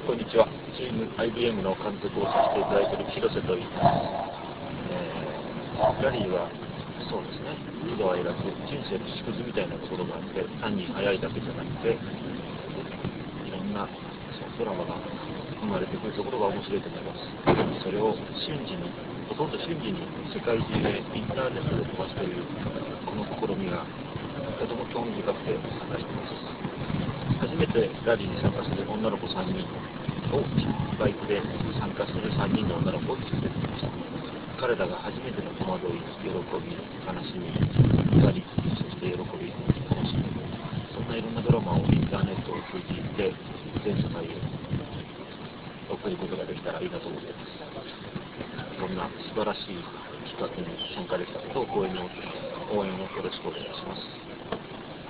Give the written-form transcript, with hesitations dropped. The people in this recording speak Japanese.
こんにちは。チーム IBM の監督をさせていただいている広瀬と言います。ラリーはそうですね、喜怒哀楽、人生の縮図みたいなところがあって、単に速いだけじゃなくて、いろんなドラマが生まれてくるところが面白いと思います。それを瞬時に、ほとんど瞬時に世界中でインターネットで飛ばすというこの試みがとても興味深くて参加しています。初めてラリーに参加する女の子3人をバイクで参加する3人の女の子を連れてきました。彼らが初めての戸惑い、喜び、悲しみ、怒り、そして喜び、楽しみ、そんないろんなドラマをインターネットを通じて全世界へ送ることができたらいいなと思っています。そんな素晴らしい企画に参加できたことを光栄に思っています。応援をよろしくお願いします。